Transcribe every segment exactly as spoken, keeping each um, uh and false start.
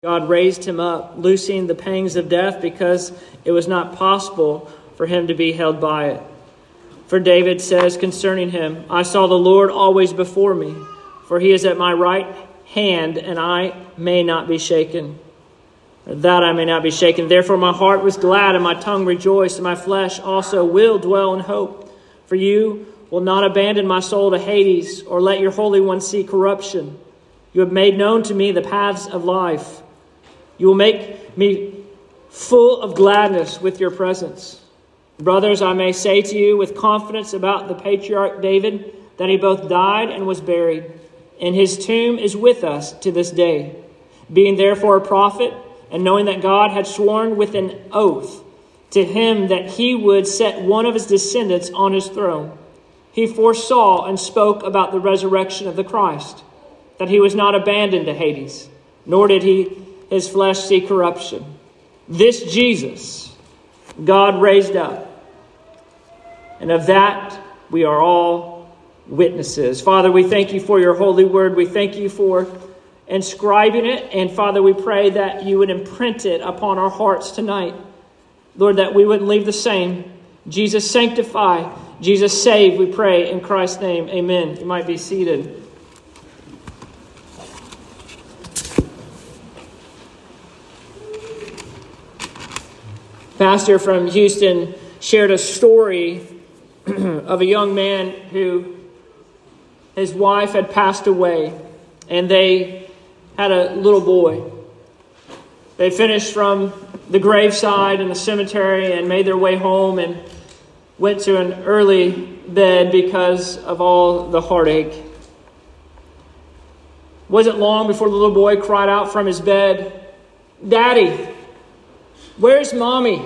God raised him up, loosing the pangs of death, because it was not possible for him to be held by it. For David says concerning him, I saw the Lord always before me, for he is at my right hand, and I may not be shaken. That I may not be shaken. Therefore my heart was glad, and my tongue rejoiced, and my flesh also will dwell in hope. For you will not abandon my soul to Hades, or let your Holy One see corruption. You have made known to me the paths of life. You will make me full of gladness with your presence. Brothers, I may say to you with confidence about the patriarch David, that he both died and was buried, and his tomb is with us to this day. Being therefore a prophet, and knowing that God had sworn with an oath to him that he would set one of his descendants on his throne, he foresaw and spoke about the resurrection of the Christ, that he was not abandoned to Hades, nor did he his flesh see corruption. This Jesus God raised up, and of that we are all witnesses. Father, we thank you for your holy word. We thank you for inscribing it. And Father, we pray that you would imprint it upon our hearts tonight. Lord, that we wouldn't leave the same. Jesus, sanctify. Jesus, save, we pray in Christ's name. Amen. You might be seated. Pastor from Houston shared a story of a young man who his wife had passed away, and they had a little boy. They finished from the graveside in the cemetery and made their way home and went to an early bed because of all the heartache. It wasn't long before the little boy cried out from his bed, "Daddy, where's Mommy?"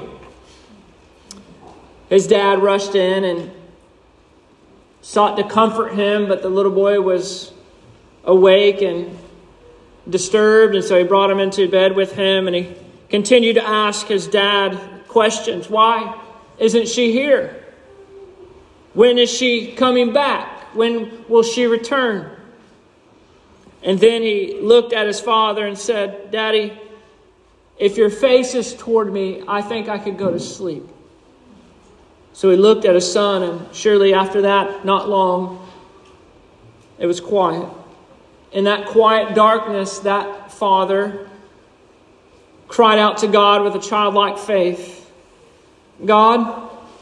His dad rushed in and sought to comfort him, but the little boy was awake and disturbed, and so he brought him into bed with him, and he continued to ask his dad questions. Why isn't she here? When is she coming back? When will she return? And then he looked at his father and said, "Daddy, if your face is toward me, I think I could go to sleep." So he looked at his son, and surely after that, not long, it was quiet. In that quiet darkness, that father cried out to God with a childlike faith, "God,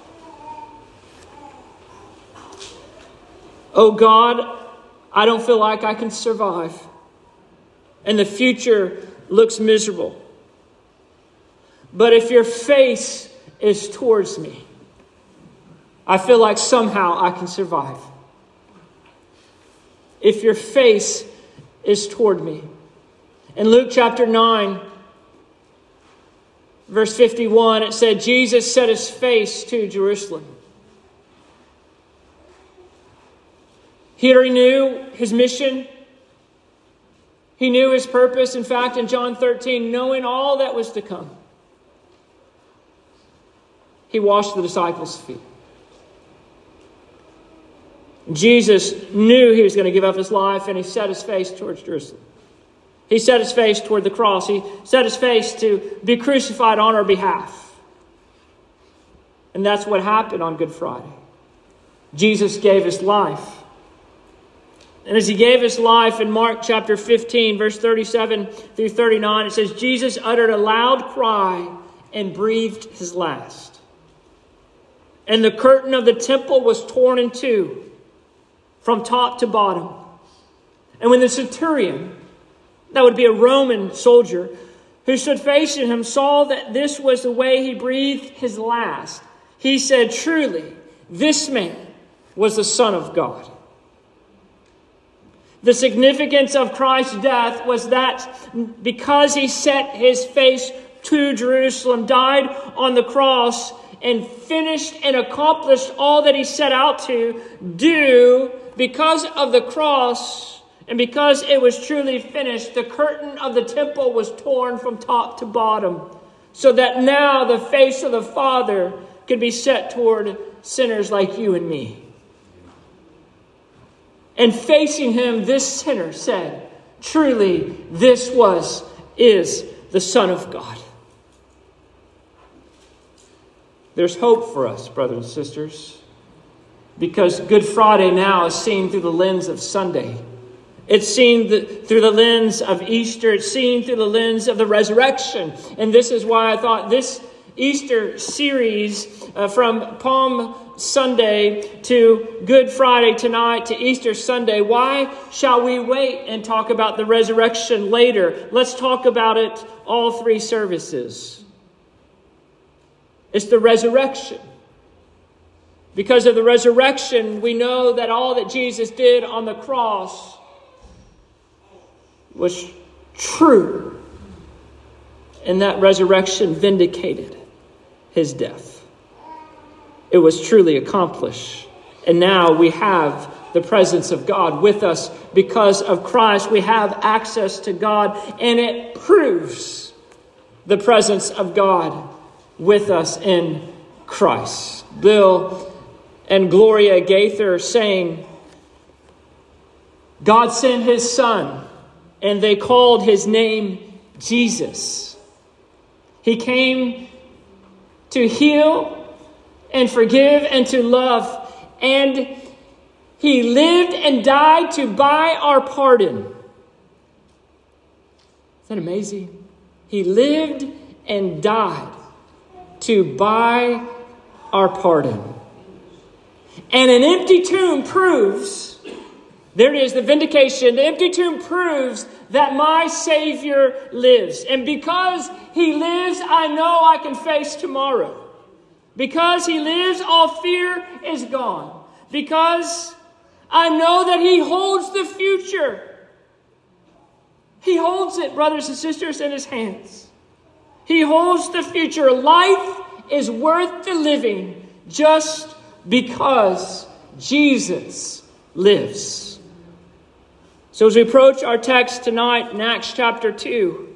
oh God, I don't feel like I can survive, and the future looks miserable. But if your face is towards me, I feel like somehow I can survive. If your face is toward me." In Luke chapter nine, verse fifty-one, it said, Jesus set his face to Jerusalem. He already knew his mission. He knew his purpose. In fact, in John thirteen, knowing all that was to come, he washed the disciples' feet. Jesus knew he was going to give up his life, and he set his face towards Jerusalem. He set his face toward the cross. He set his face to be crucified on our behalf. And that's what happened on Good Friday. Jesus gave his life. And as he gave his life, in Mark chapter fifteen, verse thirty-seven through thirty-nine, it says, Jesus uttered a loud cry and breathed his last. And the curtain of the temple was torn in two, from top to bottom. And when the centurion, that would be a Roman soldier, who stood facing him, saw that this was the way he breathed his last, he said, "Truly, this man was the Son of God." The significance of Christ's death was that because he set his face to Jerusalem, died on the cross, and finished and accomplished all that he set out to do, because of the cross and because it was truly finished, the curtain of the temple was torn from top to bottom, so that now the face of the Father could be set toward sinners like you and me. And facing him, this sinner said, "Truly, this was is the Son of God. There's hope for us, brothers and sisters, because Good Friday now is seen through the lens of Sunday. It's seen the, through the lens of Easter. It's seen through the lens of the resurrection. And this is why I thought this Easter series uh, from Palm Sunday to Good Friday tonight to Easter Sunday, why shall we wait and talk about the resurrection later? Let's talk about it all three services. It's the resurrection. Because of the resurrection, we know that all that Jesus did on the cross was true. And that resurrection vindicated his death. It was truly accomplished. And now we have the presence of God with us. Because of Christ, we have access to God. And it proves the presence of God with us in Christ. Bill and Gloria Gaither saying, God sent his Son, and they called his name Jesus. He came to heal and forgive and to love. And he lived and died to buy our pardon. Isn't that amazing? He lived and died to buy our pardon. And an empty tomb proves, there it is, the vindication. The empty tomb proves that my Savior lives. And because he lives, I know I can face tomorrow. Because he lives, all fear is gone. Because I know that he holds the future. He holds it, brothers and sisters, in his hands. He holds the future. Life is worth the living just because Jesus lives. So as we approach our text tonight in Acts chapter two,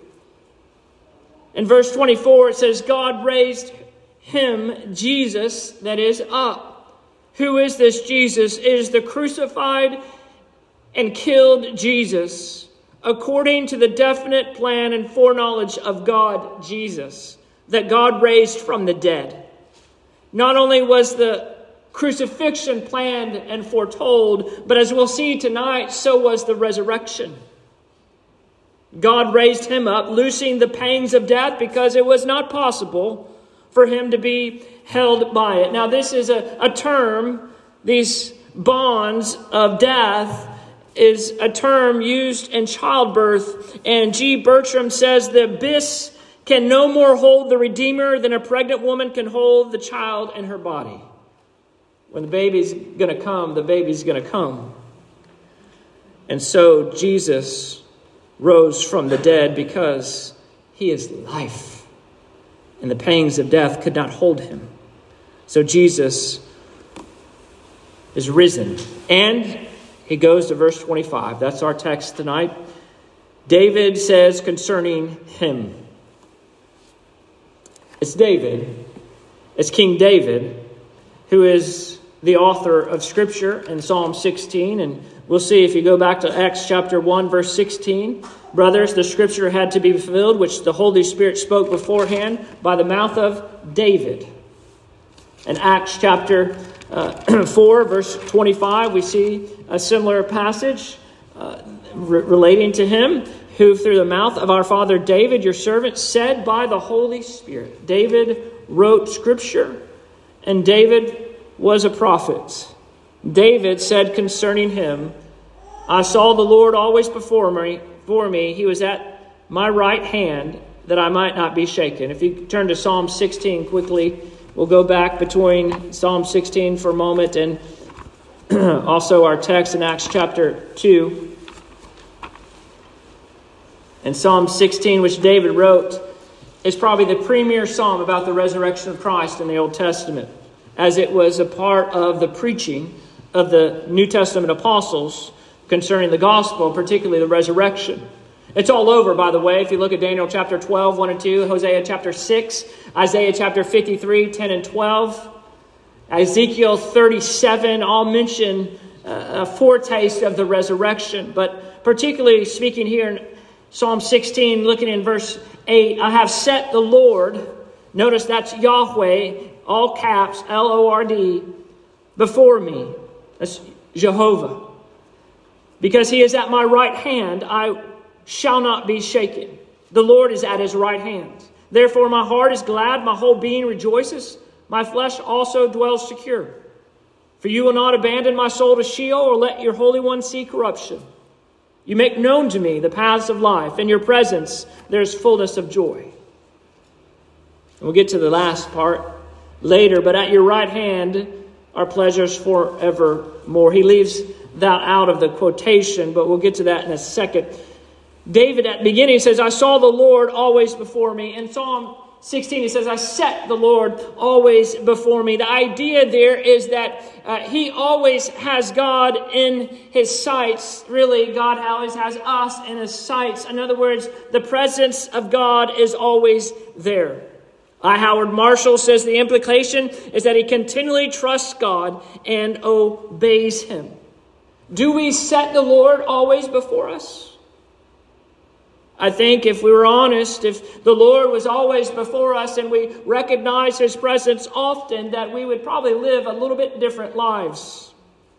in verse twenty-four, it says, God raised him, Jesus, that is, up. Who is this Jesus? It is the crucified and killed Jesus, according to the definite plan and foreknowledge of God, Jesus, that God raised from the dead. Not only was the crucifixion planned and foretold, but as we'll see tonight, so was the resurrection. God raised him up, loosing the pangs of death, because it was not possible for him to be held by it. Now, this is a, a term, these bonds of death is a term used in childbirth. And G. Bertram says the abyss can no more hold the Redeemer than a pregnant woman can hold the child in her body. When the baby's going to come, the baby's going to come. And so Jesus rose from the dead because he is life. And the pangs of death could not hold him. So Jesus is risen. And he goes to verse twenty-five. That's our text tonight. David says concerning him. It's David. It's King David, who is the author of Scripture in Psalm sixteen. And we'll see if you go back to Acts chapter one, verse sixteen. Brothers, the Scripture had to be fulfilled, which the Holy Spirit spoke beforehand by the mouth of David. In Acts chapter uh, four, verse twenty-five, we see a similar passage uh, re- relating to him, who through the mouth of our father David, your servant, said by the Holy Spirit. David wrote Scripture, and David was a prophet. David said concerning him, I saw the Lord always before me, for me. He was at my right hand, that I might not be shaken. If you turn to Psalm sixteen quickly, we'll go back between Psalm sixteen for a moment and also our text in Acts chapter two. And Psalm sixteen, which David wrote, is probably the premier psalm about the resurrection of Christ in the Old Testament, as it was a part of the preaching of the New Testament apostles concerning the gospel, particularly the resurrection. It's all over, by the way. If you look at Daniel chapter twelve, one and two, Hosea chapter six, Isaiah chapter fifty-three, ten and twelve, Ezekiel thirty-seven, all mention a foretaste of the resurrection. But particularly speaking here in Psalm sixteen, looking in verse eight, I have set the Lord, notice that's Yahweh, all caps, L O R D, before me. That's Jehovah. Because he is at my right hand, I shall not be shaken. The Lord is at his right hand. Therefore my heart is glad, my whole being rejoices. My flesh also dwells secure. For you will not abandon my soul to Sheol, or let your Holy One see corruption. You make known to me the paths of life. In your presence there is fullness of joy. And we'll get to the last part later, but at your right hand are pleasures forevermore. He leaves that out of the quotation, but we'll get to that in a second. David at the beginning says, I saw the Lord always before me. In Psalm sixteen, he says, I set the Lord always before me. The idea there is that uh, he always has God in his sights. Really, God always has us in his sights. In other words, the presence of God is always there. I. Howard Marshall says the implication is that he continually trusts God and obeys him. Do we set the Lord always before us? I think if we were honest, if the Lord was always before us and we recognize his presence often, that we would probably live a little bit different lives.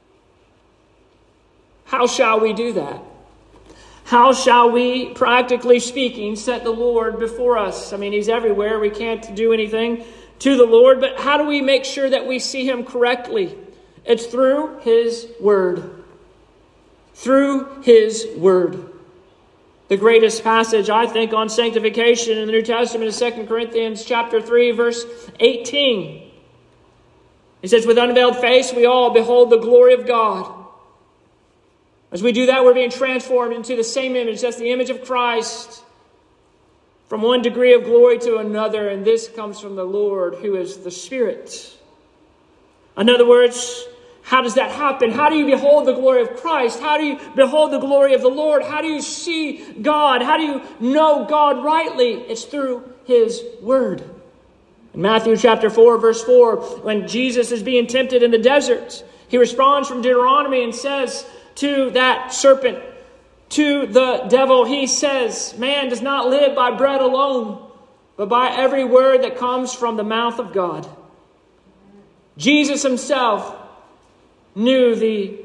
How shall we do that? How shall we, practically speaking, set the Lord before us? I mean, he's everywhere. We can't do anything to the Lord, but how do we make sure that we see him correctly? It's through his word. Through his word. The greatest passage, I think, on sanctification in the New Testament is Second Corinthians chapter three, verse eighteen. He says, with unveiled face, we all behold the glory of God. As we do that, we're being transformed into the same image. That's the image of Christ. From one degree of glory to another. And this comes from the Lord, who is the Spirit. In other words, how does that happen? How do you behold the glory of Christ? How do you behold the glory of the Lord? How do you see God? How do you know God rightly? It's through his word. In Matthew chapter four, verse four, when Jesus is being tempted in the desert, he responds from Deuteronomy and says to that serpent, to the devil, he says, man does not live by bread alone, but by every word that comes from the mouth of God. Jesus himself knew the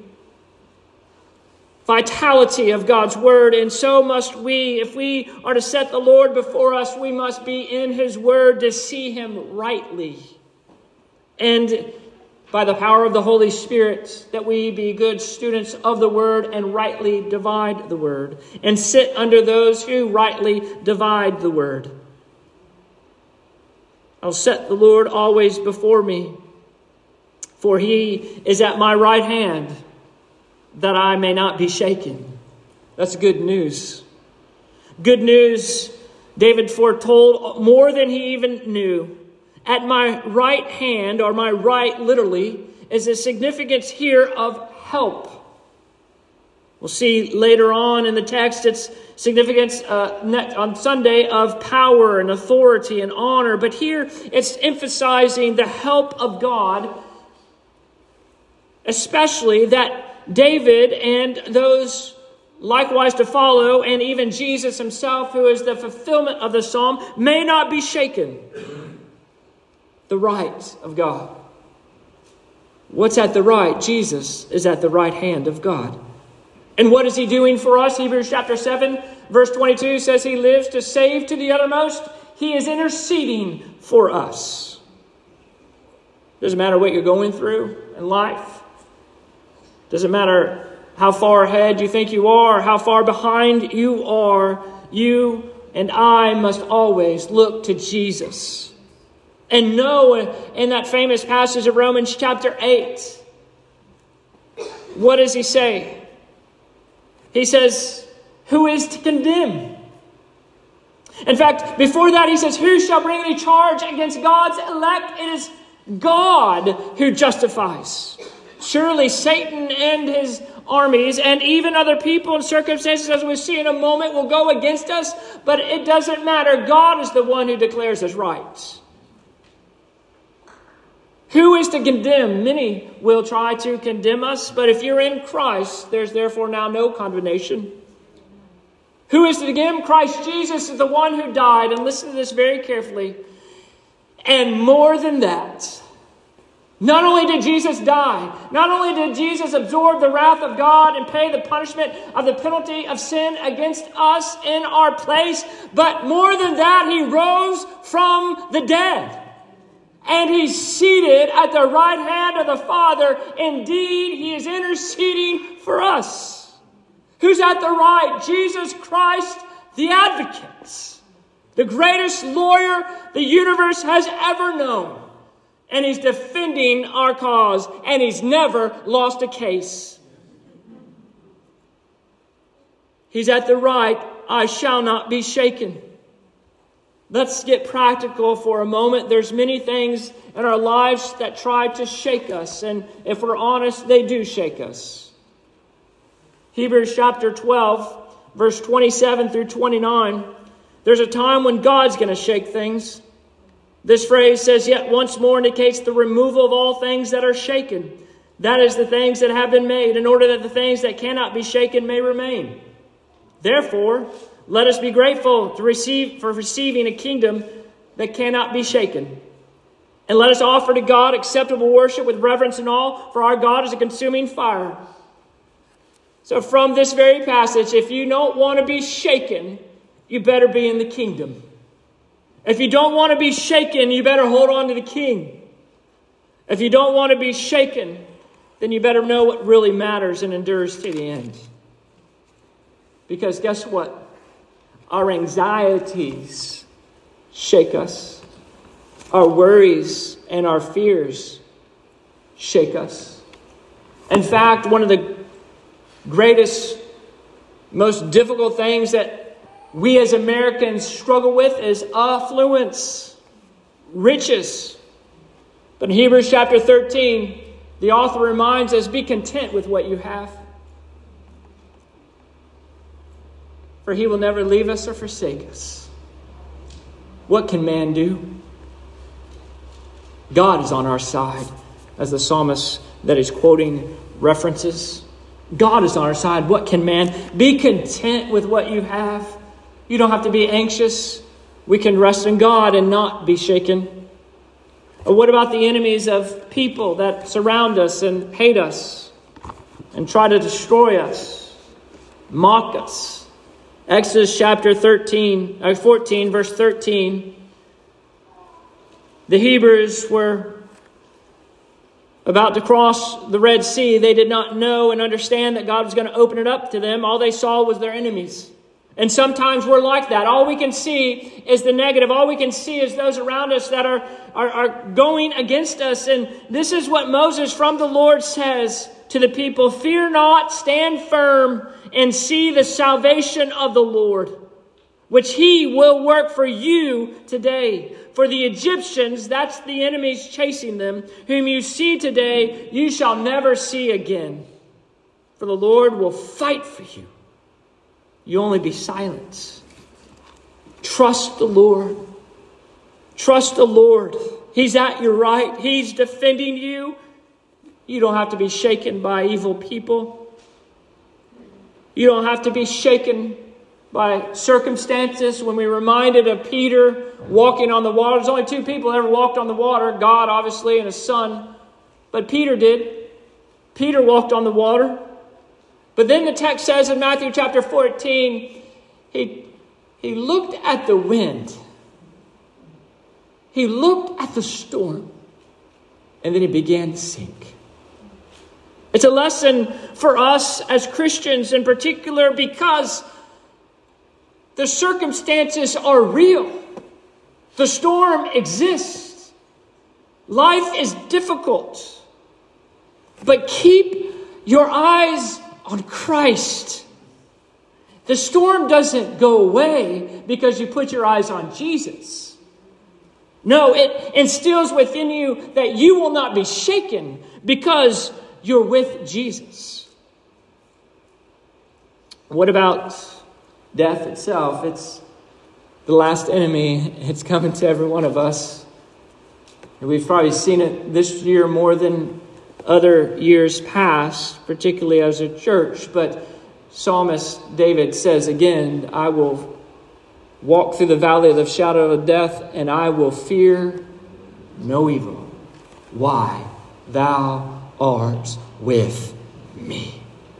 vitality of God's word, and so must we. If we are to set the Lord before us, we must be in his word to see him rightly. And by the power of the Holy Spirit, that we be good students of the word and rightly divide the word, and sit under those who rightly divide the word. I'll set the Lord always before me, for he is at my right hand, that I may not be shaken. That's good news. Good news, David foretold more than he even knew. At my right hand, or my right literally, is the significance here of help. We'll see later on in the text its significance uh, on Sunday of power and authority and honor. But here it's emphasizing the help of God, especially that David and those likewise to follow, and even Jesus himself, who is the fulfillment of the psalm, may not be shaken. The right of God. What's at the right? Jesus is at the right hand of God. And what is he doing for us? Hebrews chapter seven, verse twenty-two says he lives to save to the uttermost. He is interceding for us. Doesn't matter what you're going through in life. Doesn't matter how far ahead you think you are, how far behind you are. You and I must always look to Jesus. And know in that famous passage of Romans chapter eight, what does he say? He says, who is to condemn? In fact, before that he says, who shall bring any charge against God's elect? It is God who justifies. Surely Satan and his armies and even other people and circumstances, as we see in a moment, will go against us. But it doesn't matter. God is the one who declares us right. Who is to condemn? Many will try to condemn us, but if you're in Christ, there's therefore now no condemnation. Who is to him? Christ Jesus is the one who died. And listen to this very carefully. And more than that, not only did Jesus die, not only did Jesus absorb the wrath of God and pay the punishment of the penalty of sin against us in our place, but more than that, he rose from the dead. And he's seated at the right hand of the Father. Indeed, he is interceding for us. Who's at the right? Jesus Christ, the advocate, the greatest lawyer the universe has ever known. And he's defending our cause, and he's never lost a case. He's at the right. I shall not be shaken. Let's get practical for a moment. There's many things in our lives that try to shake us. And if we're honest, they do shake us. Hebrews chapter twelve, verse twenty-seven through twenty-nine. There's a time when God's going to shake things. This phrase says, yet once more indicates the removal of all things that are shaken. That is the things that have been made, in order that the things that cannot be shaken may remain. Therefore, let us be grateful to receive for receiving a kingdom that cannot be shaken. And let us offer to God acceptable worship with reverence and awe, for our God is a consuming fire. So from this very passage, if you don't want to be shaken, you better be in the kingdom. If you don't want to be shaken, you better hold on to the King. If you don't want to be shaken, then you better know what really matters and endures to the end. Because guess what? Our anxieties shake us. Our worries and our fears shake us. In fact, one of the greatest, most difficult things that we as Americans struggle with is affluence, riches. But in Hebrews chapter thirteen, the author reminds us, be content with what you have. For he will never leave us or forsake us. What can man do? God is on our side, as the psalmist that he's quoting references. God is on our side. What can man? Be content with what you have. You don't have to be anxious. We can rest in God and not be shaken. Or what about the enemies of people that surround us and hate us and try to destroy us, mock us? Exodus chapter thirteen, uh, fourteen, verse thirteen. The Hebrews were about to cross the Red Sea. They did not know and understand that God was going to open it up to them. All they saw was their enemies. And sometimes we're like that. All we can see is the negative. All we can see is those around us that are, are, are going against us. And this is what Moses from the Lord says to the people. Fear not, stand firm, and see the salvation of the Lord, which he will work for you today. For the Egyptians, that's the enemies chasing them, whom you see today, you shall never see again. For the Lord will fight for you. You only be silent. Trust the Lord. Trust the Lord. He's at your right. He's defending you. You don't have to be shaken by evil people. You don't have to be shaken by circumstances. When we're reminded of Peter walking on the water, there's only two people that ever walked on the water, God obviously and his son. But Peter did. Peter walked on the water. But then the text says in Matthew chapter fourteen, he, he looked at the wind. He looked at the storm. And then he began to sink. It's a lesson for us as Christians in particular because the circumstances are real. The storm exists. Life is difficult. But keep your eyes on Christ. The storm doesn't go away because you put your eyes on Jesus. No, it instills within you that you will not be shaken because you're with Jesus. What about death itself? It's the last enemy. It's coming to every one of us. And we've probably seen it this year more than other years past, particularly as a church. But Psalmist David says again, I will walk through the valley of the shadow of death, and I will fear no evil. Why? Thou art with me.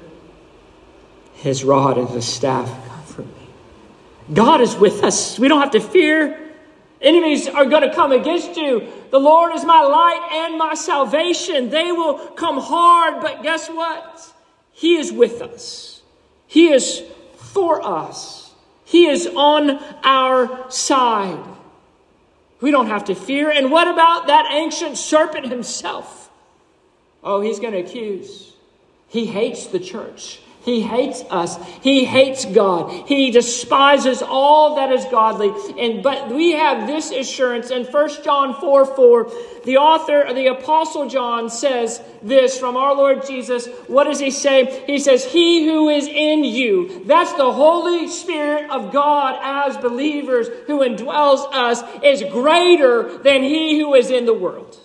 His rod and his staff comfort me. God is with us. We don't have to fear. Enemies are going to come against you. The Lord is my light and my salvation. They will come hard, but guess what? He is with us. He is for us. He is on our side. We don't have to fear. And what about that ancient serpent himself? Oh, he's going to accuse. He hates the church. He hates us. He hates God. He despises all that is godly. And but we have this assurance in First John four four. The author, the Apostle John says this from our Lord Jesus. What does he say? He says, he who is in you, that's the Holy Spirit of God as believers who indwells us, is greater than he who is in the world.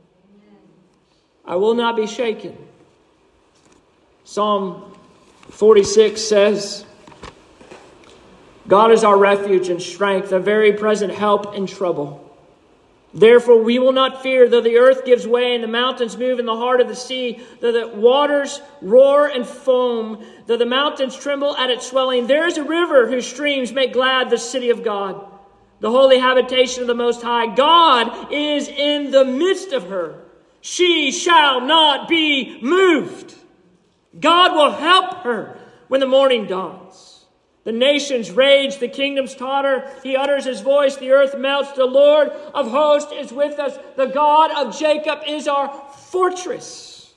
I will not be shaken. Psalm forty-six says, God is our refuge and strength, a very present help in trouble. Therefore we will not fear, though the earth gives way and the mountains move in the heart of the sea, though the waters roar and foam, though the mountains tremble at its swelling. There is a river whose streams make glad the city of God, the holy habitation of the Most High. God is in the midst of her. She shall not be moved. God will help her when the morning dawns. The nations rage, the kingdoms totter. He utters his voice, the earth melts. The Lord of hosts is with us. The God of Jacob is our fortress.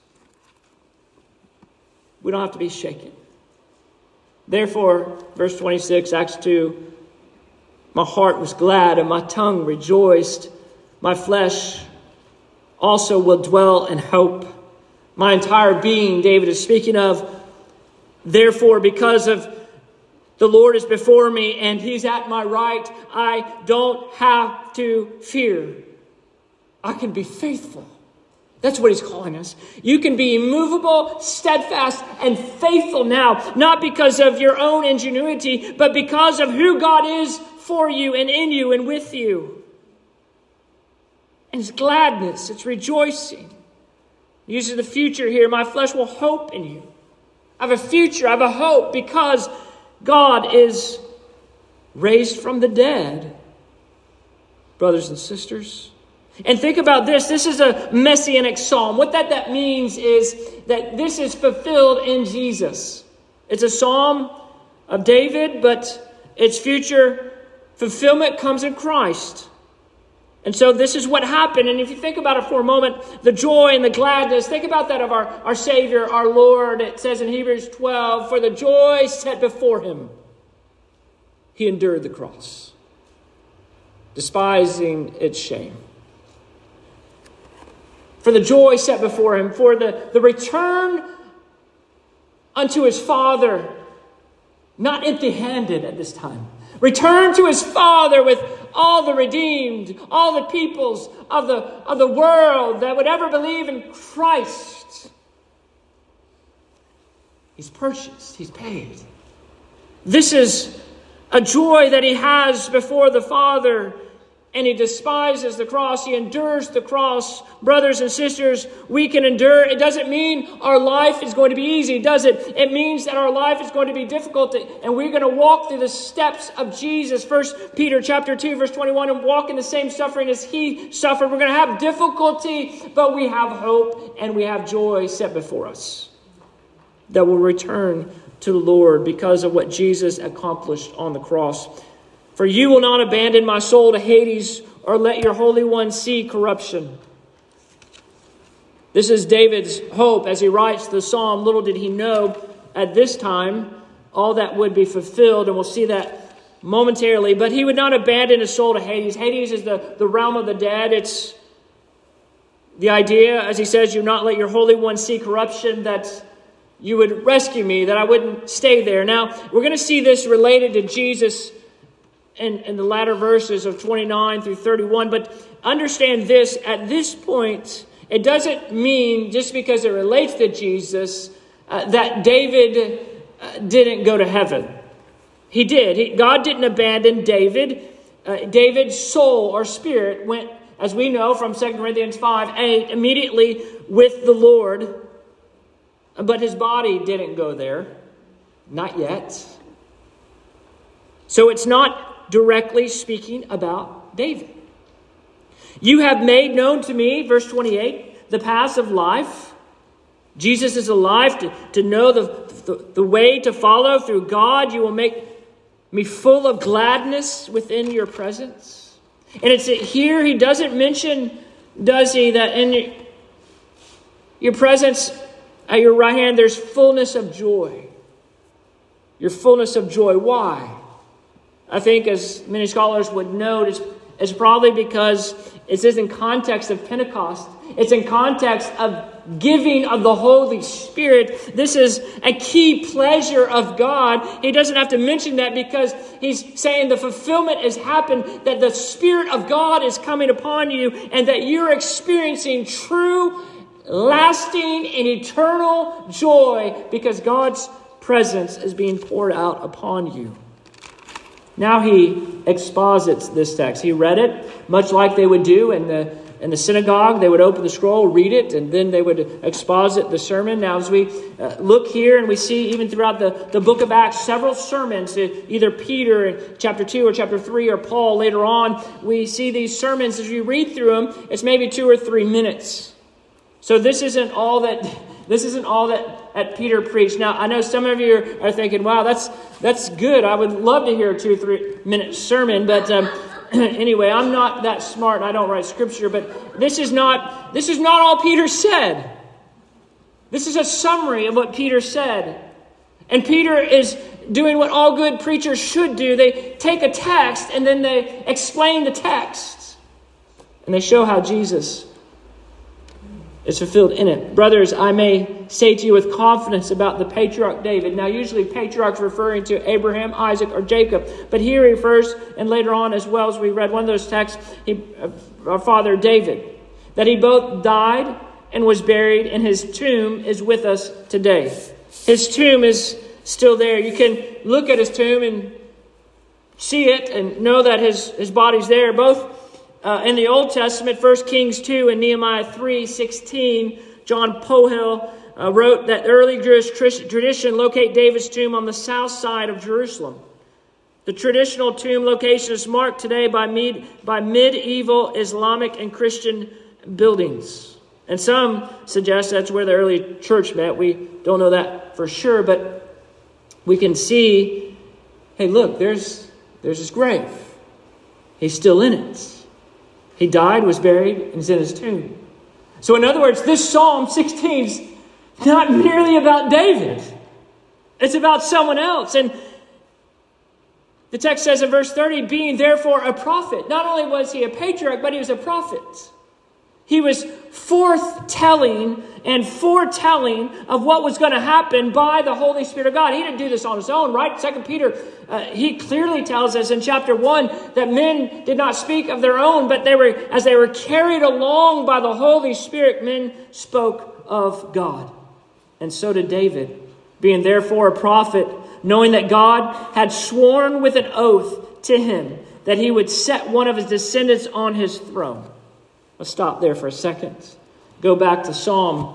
We don't have to be shaken. Therefore, verse twenty-six, Acts two, my heart was glad and my tongue rejoiced. My flesh also will dwell in hope. My entire being, David is speaking of. Therefore, because of the Lord is before me and he's at my right, I don't have to fear. I can be faithful. That's what he's calling us. You can be immovable, steadfast, and faithful now, not because of your own ingenuity, but because of who God is for you and in you and with you. And it's gladness, it's rejoicing. Uses the future here. My flesh will hope in you. I have a future. I have a hope because God is raised from the dead. Brothers and sisters. And think about this. This is a messianic psalm. What that, that means is that this is fulfilled in Jesus. It's a psalm of David, but its future fulfillment comes in Christ. And so this is what happened. And if you think about it for a moment, the joy and the gladness, think about that of our, our Savior, our Lord. It says in Hebrews twelve, for the joy set before him, he endured the cross, despising its shame. For the joy set before him, for the, the return unto his Father, not empty-handed at this time. Return to his Father with all the redeemed, all the peoples of the, of the world that would ever believe in Christ. He's purchased. He's paid. This is a joy that he has before the Father, and he despises the cross. He endures the cross. Brothers and sisters, we can endure. It doesn't mean our life is going to be easy, does it? It means that our life is going to be difficult, and we're going to walk through the steps of Jesus. First Peter chapter two, verse twenty-one, and walk in the same suffering as he suffered. We're going to have difficulty, but we have hope and we have joy set before us that will return to the Lord because of what Jesus accomplished on the cross. For you will not abandon my soul to Hades, or let your Holy One see corruption. This is David's hope as he writes the psalm. Little did he know at this time all that would be fulfilled, and we'll see that momentarily. But he would not abandon his soul to Hades. Hades is the, the realm of the dead. It's the idea, as he says, you not let your Holy One see corruption, that you would rescue me, that I wouldn't stay there. Now, we're going to see this related to Jesus in, in the latter verses of twenty-nine through thirty-one. But understand this, at this point, it doesn't mean, just because it relates to Jesus, uh, that David uh, didn't go to heaven. He did. He, God didn't abandon David. Uh, David's soul or spirit went, as we know from Second Corinthians five eight, immediately with the Lord. But his body didn't go there. Not yet. So it's not directly speaking about David. You have made known to me, verse twenty-eight, the paths of life. Jesus is alive to, to know the, the, the way to follow through God. You will make me full of gladness within your presence. And it's here he doesn't mention, does he, that in your, your presence at your right hand there's fullness of joy. Your fullness of joy. Why? I think, as many scholars would note, it's, it's probably because it is in context of Pentecost. It's in context of giving of the Holy Spirit. This is a key pleasure of God. He doesn't have to mention that because he's saying the fulfillment has happened, that the Spirit of God is coming upon you and that you're experiencing true, lasting, and eternal joy because God's presence is being poured out upon you. Now he exposits this text. He read it, much like they would do in the in the synagogue. They would open the scroll, read it, and then they would exposit the sermon. Now as we uh, look here, and we see even throughout the, the book of Acts, several sermons, either Peter in chapter two or chapter three or Paul later on, we see these sermons. As you read through them, it's maybe two or three minutes. So this isn't all that... This isn't all that, that Peter preached. Now, I know some of you are thinking, wow, that's that's good. I would love to hear a two or three minute sermon. But um, anyway, I'm not that smart and I don't write scripture. But this is not this is not all Peter said. This is a summary of what Peter said. And Peter is doing what all good preachers should do. They take a text and then they explain the text. And they show how Jesus is fulfilled in it. Brothers, I may say to you with confidence about the patriarch David. Now, usually patriarchs referring to Abraham, Isaac, or Jacob. But here he refers, and later on as well as we read one of those texts, he, uh, our father David, that he both died and was buried, and his tomb is with us today. His tomb is still there. You can look at his tomb and see it and know that his, his body's there. Both Uh, in the Old Testament, First Kings two and Nehemiah three sixteen, John Pohill uh, wrote that early Jewish tr- tradition locate David's tomb on the south side of Jerusalem. The traditional tomb location is marked today by, med- by medieval Islamic and Christian buildings. And some suggest that's where the early church met. We don't know that for sure, but we can see, hey, look, there's there's his grave. He's still in it. He died, was buried, and is in his tomb. So in other words, this Psalm sixteen is not merely about David. It's about someone else. And the text says in verse thirty, being therefore a prophet. Not only was he a patriarch, but he was a prophet. He was forthtelling and foretelling of what was going to happen by the Holy Spirit of God. He didn't do this on his own, right? Second Peter, uh, he clearly tells us in chapter one that men did not speak of their own, but they were, as they were carried along by the Holy Spirit, men spoke of God. And so did David, being therefore a prophet, knowing that God had sworn with an oath to him that he would set one of his descendants on his throne. Let's stop there for a second. Go back to Psalm,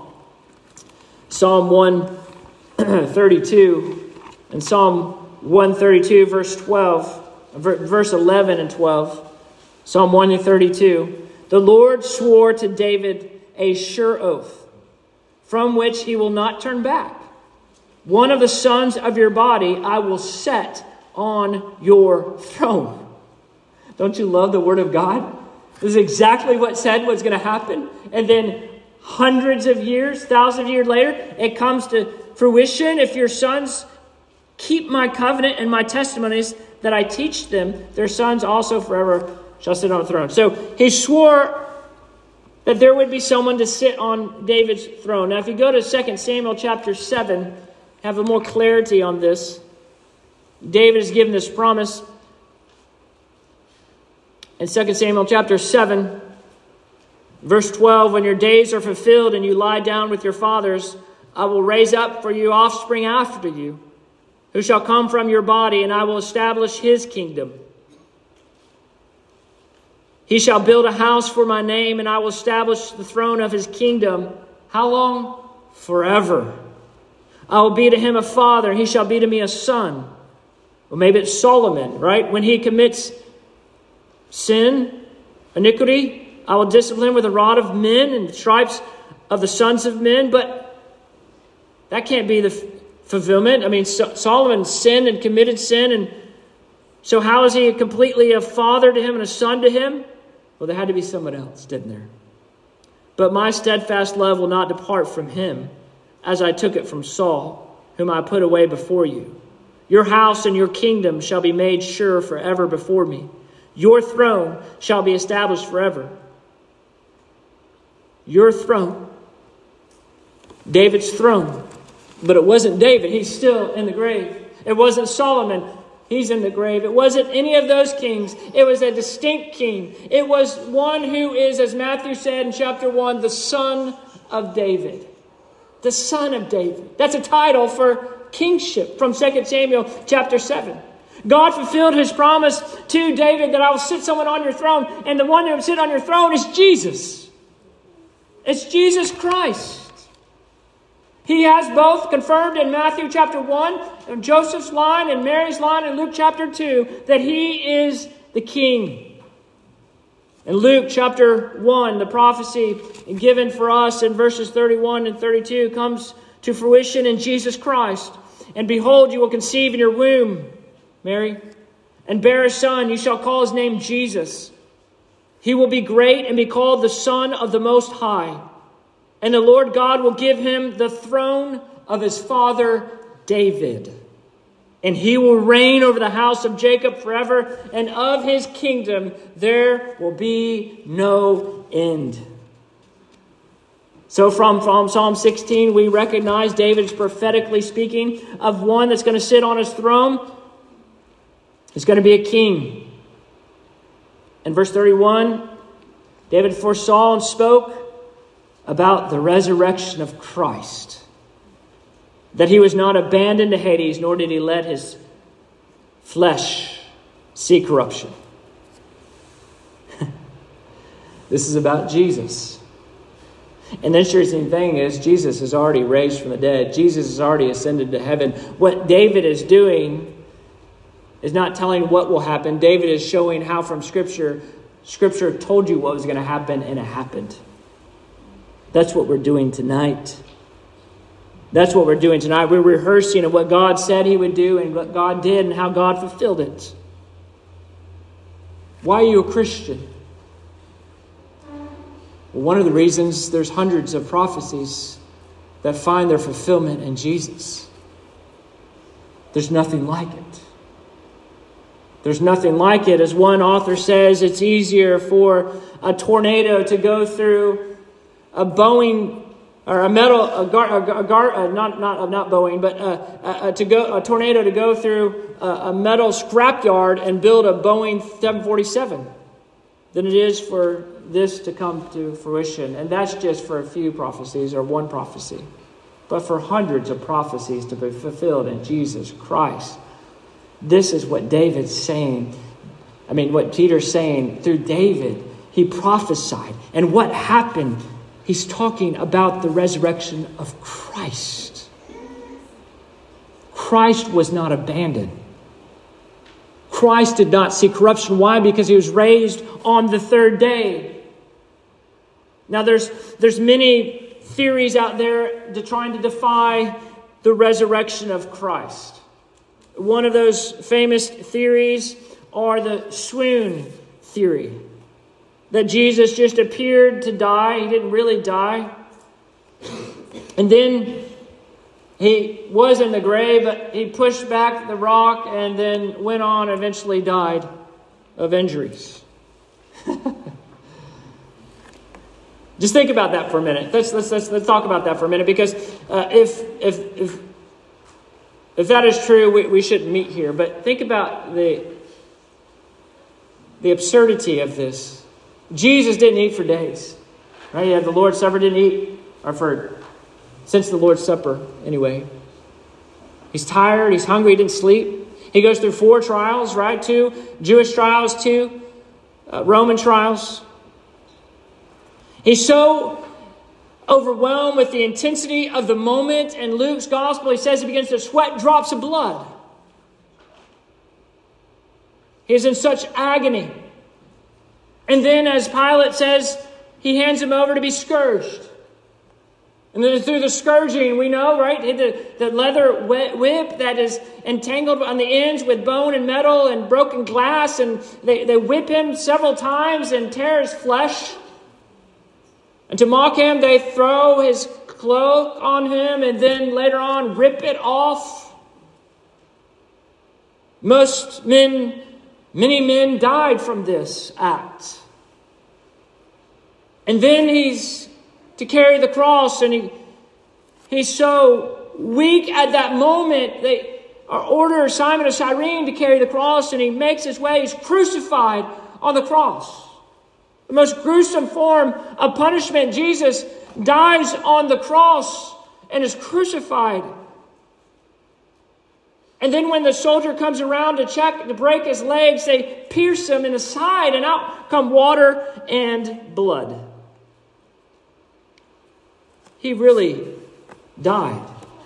Psalm one thirty-two, and Psalm one thirty-two, verse twelve, verse eleven and twelve. Psalm one thirty-two. The Lord swore to David a sure oath, from which he will not turn back. One of the sons of your body I will set on your throne. Don't you love the word of God? This is exactly what said was going to happen. And then hundreds of years, thousands of years later, it comes to fruition. If your sons keep my covenant and my testimonies that I teach them, their sons also forever shall sit on the throne. So he swore that there would be someone to sit on David's throne. Now, if you go to Second Samuel chapter seven, have a more clarity on this. David is given this promise. In Second Samuel chapter seven, verse twelve, when your days are fulfilled and you lie down with your fathers, I will raise up for you offspring after you, who shall come from your body, and I will establish his kingdom. He shall build a house for my name, and I will establish the throne of his kingdom. How long? Forever. I will be to him a father, and he shall be to me a son. Well, maybe it's Solomon, right? When he commits sin, iniquity, I will discipline with a rod of men and the stripes of the sons of men. But that can't be the f- fulfillment. I mean, so- Solomon sinned and committed sin. And so how is he completely a father to him and a son to him? Well, there had to be someone else, didn't there? But my steadfast love will not depart from him, as I took it from Saul, whom I put away before you. Your house and your kingdom shall be made sure forever before me. Your throne shall be established forever. Your throne. David's throne. But it wasn't David. He's still in the grave. It wasn't Solomon. He's in the grave. It wasn't any of those kings. It was a distinct king. It was one who is, as Matthew said in chapter one, the son of David. The son of David. That's a title for kingship from Second Samuel chapter seven. God fulfilled his promise to David that I will sit someone on your throne. And the one who will sit on your throne is Jesus. It's Jesus Christ. He has both confirmed in Matthew chapter one, in Joseph's line and Mary's line in Luke chapter two, that he is the king. In Luke chapter one, the prophecy given for us in verses thirty-one and thirty-two comes to fruition in Jesus Christ. And behold, you will conceive in your womb, Mary, and bear a son. You shall call his name Jesus. He will be great and be called the Son of the Most High. And the Lord God will give him the throne of his father David. And he will reign over the house of Jacob forever, and of his kingdom there will be no end. So from, from Psalm sixteen, we recognize David's prophetically speaking of one that's going to sit on his throne. He's going to be a king. In verse thirty-one, David foresaw and spoke about the resurrection of Christ. That he was not abandoned to Hades, nor did he let his flesh see corruption. This is about Jesus. And the interesting thing is, Jesus is already raised from the dead. Jesus has already ascended to heaven. What David is doing is not telling what will happen. David is showing how from Scripture, Scripture told you what was going to happen, and it happened. That's what we're doing tonight. That's what we're doing tonight. We're rehearsing of what God said he would do and what God did and how God fulfilled it. Why are you a Christian? Well, one of the reasons, there's hundreds of prophecies that find their fulfillment in Jesus. There's nothing like it. There's nothing like it. As one author says, it's easier for a tornado to go through a Boeing or a metal, a gar, a gar, uh, not not not Boeing, but uh, uh, to go a tornado to go through a, a metal scrapyard and build a Boeing seven forty-seven than it is for this to come to fruition. And that's just for a few prophecies or one prophecy, but for hundreds of prophecies to be fulfilled in Jesus Christ. This is what David's saying. I mean, what Peter's saying through David. He prophesied, and what happened? He's talking about the resurrection of Christ. Christ was not abandoned. Christ did not see corruption. Why? Because he was raised on the third day. Now there's there's many theories out there to trying to defy the resurrection of Christ. One of those famous theories are the swoon theory. That Jesus just appeared to die. He didn't really die. And then he was in the grave, but he pushed back the rock and then went on and eventually died of injuries. Just think about that for a minute. Let's let's let's, let's talk about that for a minute, because uh, if if if if that is true, we, we shouldn't meet here. But think about the the absurdity of this. Jesus didn't eat for days, right? He had the Lord's Supper, didn't eat, or for since the Lord's Supper anyway. He's tired. He's hungry. He didn't sleep. He goes through four trials, right? Two Jewish trials, two uh, Roman trials. He's so overwhelmed with the intensity of the moment. In Luke's gospel, he says he begins to sweat drops of blood. He is in such agony. And then, as Pilate says, he hands him over to be scourged. And then through the scourging, we know, right, the, the leather whip that is entangled on the ends with bone and metal and broken glass. And they, they whip him several times and tear his flesh. And to mock him, they throw his cloak on him and then later on rip it off. Most men, many men died from this act. And then he's to carry the cross, and he he's so weak at that moment. They order Simon of Cyrene to carry the cross, and he makes his way. He's crucified on the cross. The most gruesome form of punishment. Jesus dies on the cross and is crucified. And then when the soldier comes around to check to break his legs, they pierce him in the side, and out come water and blood. He really died.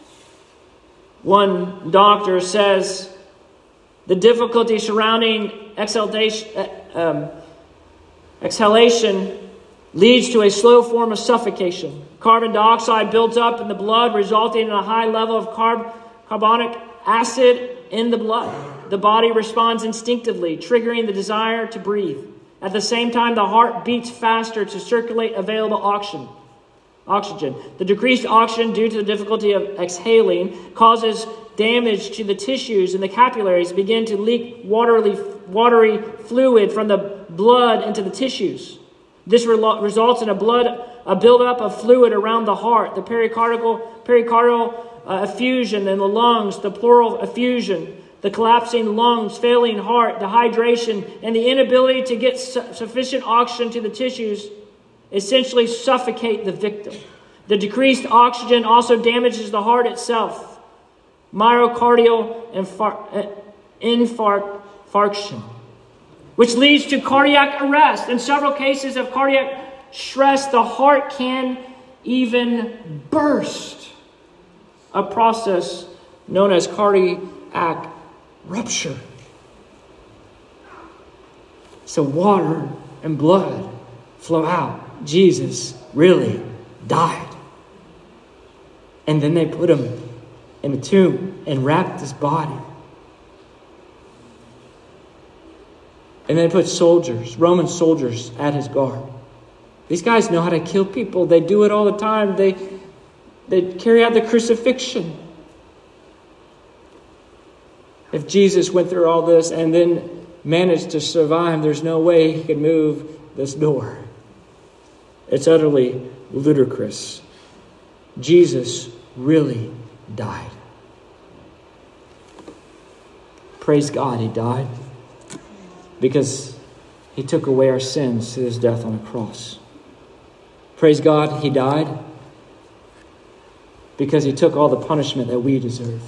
One doctor says the difficulty surrounding exhalation, um, exhalation leads to a slow form of suffocation. Carbon dioxide builds up in the blood, resulting in a high level of carb, carbonic acid in the blood. The body responds instinctively, triggering the desire to breathe. At the same time, the heart beats faster to circulate available oxygen. Oxygen. The decreased oxygen due to the difficulty of exhaling causes damage to the tissues, and the capillaries begin to leak watery, watery fluid from the blood into the tissues. This re- results in a blood, a buildup of fluid around the heart, the pericardial, pericardial uh, effusion in the lungs, the pleural effusion, the collapsing lungs, failing heart, dehydration, and the inability to get su- sufficient oxygen to the tissues essentially suffocate the victim. The decreased oxygen also damages the heart itself. Myocardial infar- infarction, which leads to cardiac arrest. In several cases of cardiac stress, the heart can even burst, a process known as cardiac rupture. So water and blood flow out. Jesus really died. And then they put him in a tomb and wrapped his body. And they put soldiers, Roman soldiers, at his guard. These guys know how to kill people. They do it all the time. They, they carry out the crucifixion. If Jesus went through all this and then managed to survive, there's no way he could move this door. It's utterly ludicrous. Jesus really died. Praise God, he died because he took away our sins through his death on the cross. Praise God, he died because he took all the punishment that we deserve.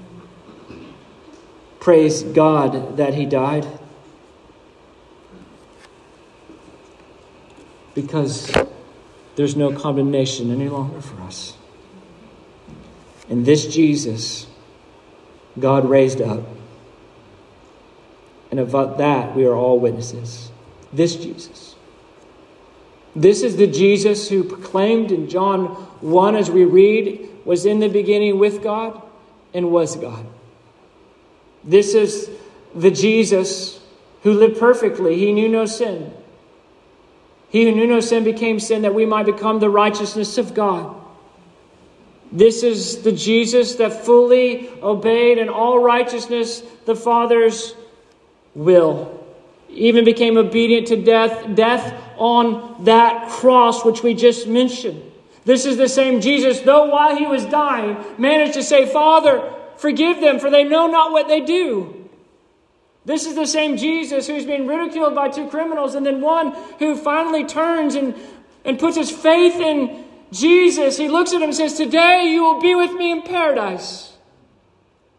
Praise God that he died because there's no condemnation any longer for us. And this Jesus, God raised up. And about that, we are all witnesses. This Jesus. This is the Jesus who proclaimed in John one, as we read, was in the beginning with God and was God. This is the Jesus who lived perfectly. He knew no sin. He who knew no sin became sin that we might become the righteousness of God. This is the Jesus that fully obeyed in all righteousness the Father's will. Even became obedient to death, death on that cross which we just mentioned. This is the same Jesus, though while he was dying, managed to say, Father, forgive them, for they know not what they do. This is the same Jesus who's been ridiculed by two criminals, and then one who finally turns and, and puts his faith in Jesus. He looks at him and says, today you will be with me in paradise.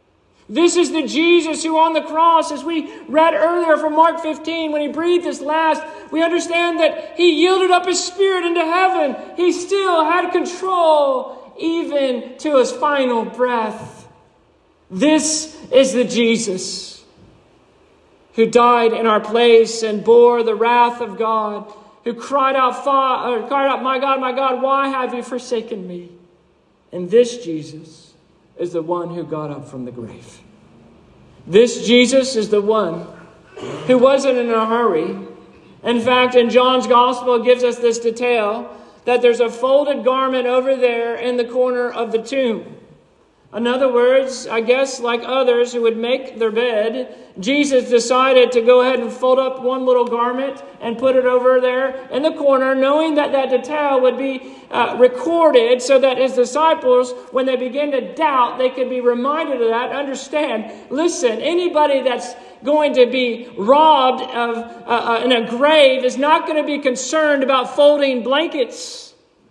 This is the Jesus who on the cross, as we read earlier from Mark fifteen, when he breathed his last, we understand that he yielded up his spirit into heaven. He still had control even to his final breath. This is the Jesus who died in our place and bore the wrath of God, who cried out, Fa- or cried out, "My God, my God, why have you forsaken me?" And this Jesus is the one who got up from the grave. This Jesus is the one who wasn't in a hurry. In fact, in John's Gospel, it gives us this detail that there's a folded garment over there in the corner of the tomb. In other words, I guess like others who would make their bed, Jesus decided to go ahead and fold up one little garment and put it over there in the corner, knowing that that detail would be uh, recorded so that his disciples, when they begin to doubt, they could be reminded of that. Understand, listen, anybody that's going to be robbed of uh, uh, in a grave is not going to be concerned about folding blankets.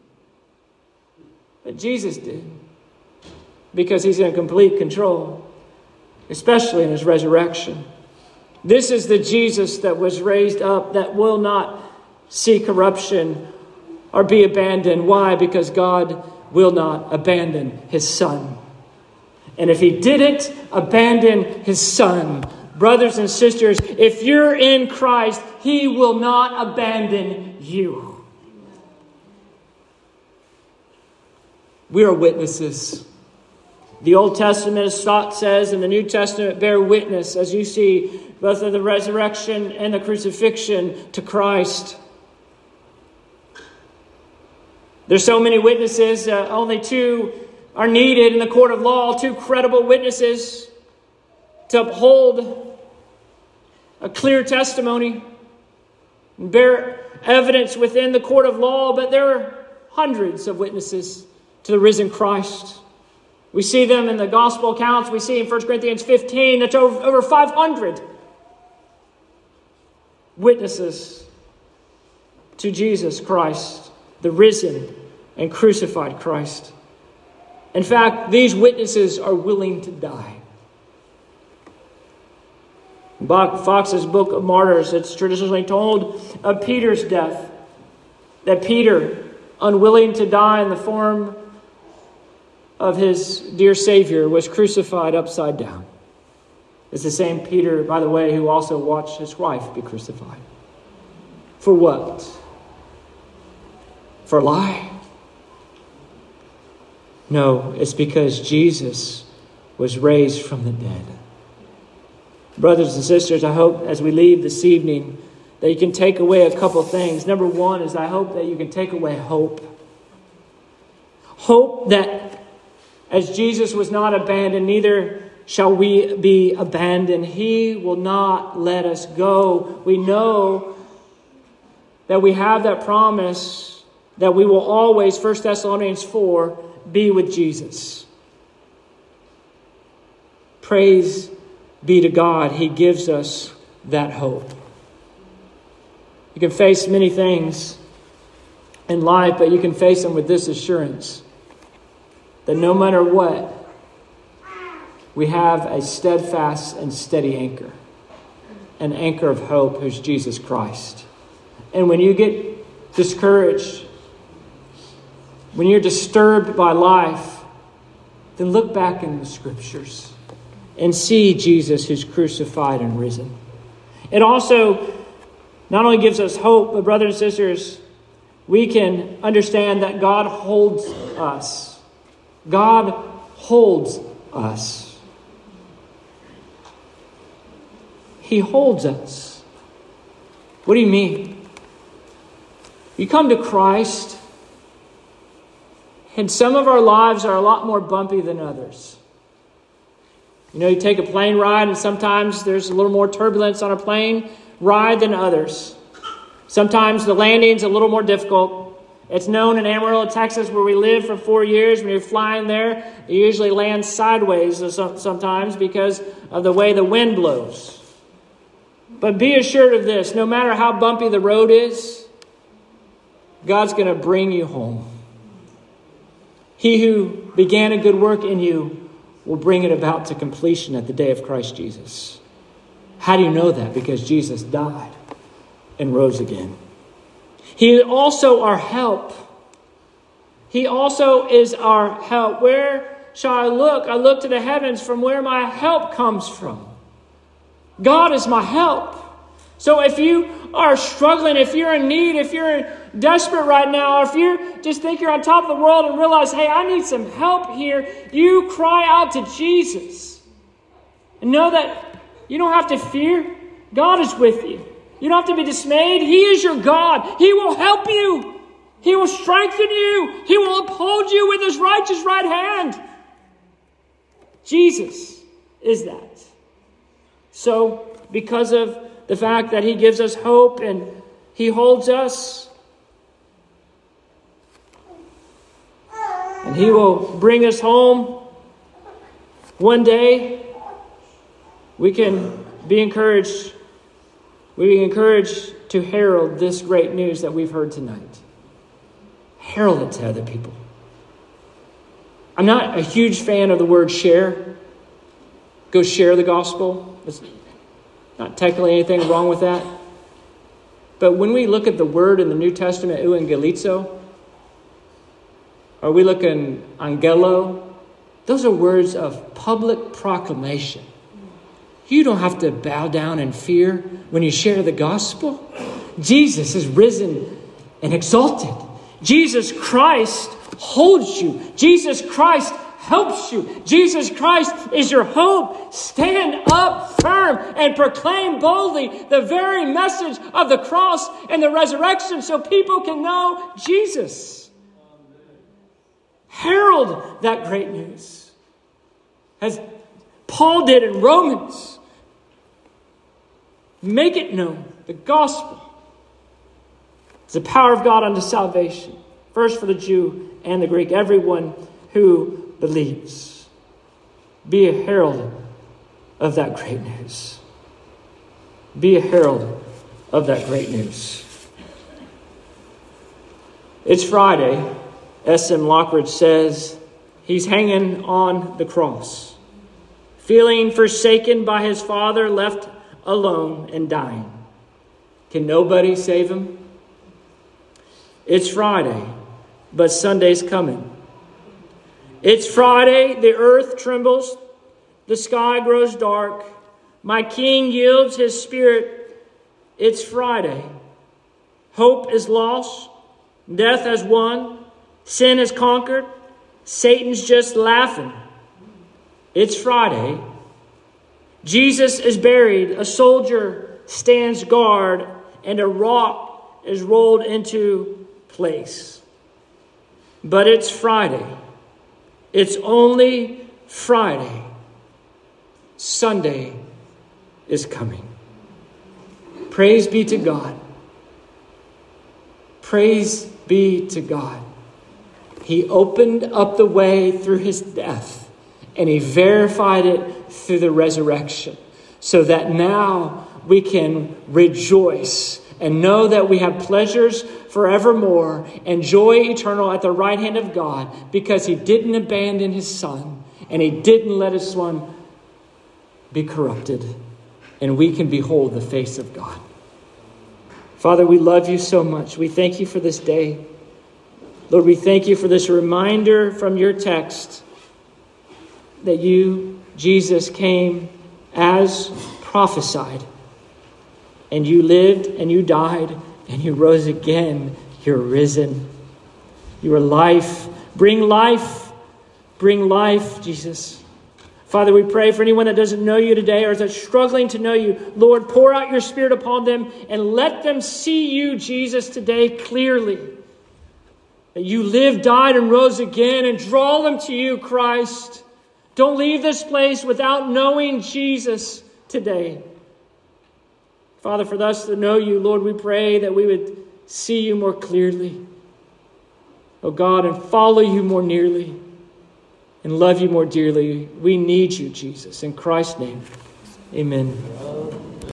But Jesus did. Because he's in complete control, especially in his resurrection. This is the Jesus that was raised up, that will not see corruption or be abandoned. Why? Because God will not abandon his Son. And if he didn't abandon his Son, brothers and sisters, if you're in Christ, he will not abandon you. We are witnesses. The Old Testament, as Stott says, and the New Testament bear witness, as you see, both of the resurrection and the crucifixion to Christ. There's so many witnesses, uh, only two are needed in the court of law, two credible witnesses to uphold a clear testimony and bear evidence within the court of law, but there are hundreds of witnesses to the risen Christ. We see them in the gospel accounts. We see in First Corinthians fifteen, that's over, over five hundred witnesses to Jesus Christ, the risen and crucified Christ. In fact, these witnesses are willing to die. In Fox's Book of Martyrs, it's traditionally told of Peter's death, that Peter, unwilling to die in the form of his dear Savior, was crucified upside down. It's the same Peter, by the way, who also watched his wife be crucified. For what? For a lie? No, it's because Jesus was raised from the dead. Brothers and sisters, I hope as we leave this evening that you can take away a couple things. Number one is I hope that you can take away hope. Hope that as Jesus was not abandoned, neither shall we be abandoned. He will not let us go. We know that we have that promise that we will always, First Thessalonians four, be with Jesus. Praise be to God. He gives us that hope. You can face many things in life, but you can face them with this assurance that no matter what, we have a steadfast and steady anchor, an anchor of hope who's Jesus Christ. And when you get discouraged, when you're disturbed by life, then look back in the Scriptures and see Jesus who's crucified and risen. It also not only gives us hope, but brothers and sisters, we can understand that God holds us. God holds us. He holds us. What do you mean? You come to Christ, and some of our lives are a lot more bumpy than others. You know, you take a plane ride, and sometimes there's a little more turbulence on a plane ride than others. Sometimes the landing's a little more difficult. It's known in Amarillo, Texas, where we lived for four years. When you're flying there, you usually land sideways sometimes because of the way the wind blows. But be assured of this, no matter how bumpy the road is, God's going to bring you home. He who began a good work in you will bring it about to completion at the day of Christ Jesus. How do you know that? Because Jesus died and rose again. He is also our help. He also is our help. Where shall I look? I look to the heavens from where my help comes from. God is my help. So if you are struggling, if you're in need, if you're desperate right now, or if you just think you're on top of the world and realize, hey, I need some help here, you cry out to Jesus. And know that you don't have to fear. God is with you. You don't have to be dismayed. He is your God. He will help you. He will strengthen you. He will uphold you with his righteous right hand. Jesus is that. So, because of the fact that he gives us hope and he holds us, and he will bring us home one day, we can be encouraged. We be encouraged to herald this great news that we've heard tonight. Herald it to other people. I'm not a huge fan of the word share. Go share the gospel. There's not technically anything wrong with that. But when we look at the word in the New Testament, euangelizo, or we look in angelo, those are words of public proclamation. You don't have to bow down in fear when you share the gospel. Jesus is risen and exalted. Jesus Christ holds you. Jesus Christ helps you. Jesus Christ is your hope. Stand up firm and proclaim boldly the very message of the cross and the resurrection so people can know Jesus. Herald that great news. As Paul did in Romans. Make it known. The gospel. It's the power of God unto salvation. First for the Jew and the Greek. Everyone who believes. Be a herald of that great news. Be a herald of that great news. It's Friday. S M Lockridge says he's hanging on the cross. Feeling forsaken by his Father, left alone and dying. Can nobody save him? It's Friday, but Sunday's coming. It's Friday, the earth trembles, the sky grows dark. My King yields his spirit. It's Friday. Hope is lost. Death has won. Sin is conquered. Satan's just laughing. It's Friday. Jesus is buried. A soldier stands guard, and a rock is rolled into place. But it's Friday. It's only Friday. Sunday is coming. Praise be to God. Praise be to God. He opened up the way through his death, and he verified it through the resurrection, so that now we can rejoice and know that we have pleasures forevermore and joy eternal at the right hand of God, because he didn't abandon his Son and he didn't let his Son be corrupted, and we can behold the face of God. Father, we love you so much. We thank you for this day. Lord, we thank you for this reminder from your text that you, Jesus, came as prophesied. And you lived and you died and you rose again. You're risen. You are life. Bring life. Bring life, Jesus. Father, we pray for anyone that doesn't know you today or is struggling to know you. Lord, pour out your Spirit upon them and let them see you, Jesus, today clearly. That you lived, died, and rose again, and draw them to you, Christ. Don't leave this place without knowing Jesus today. Father, for us to know you, Lord, we pray that we would see you more clearly. Oh God, and follow you more nearly. And love you more dearly. We need you, Jesus. In Christ's name, amen.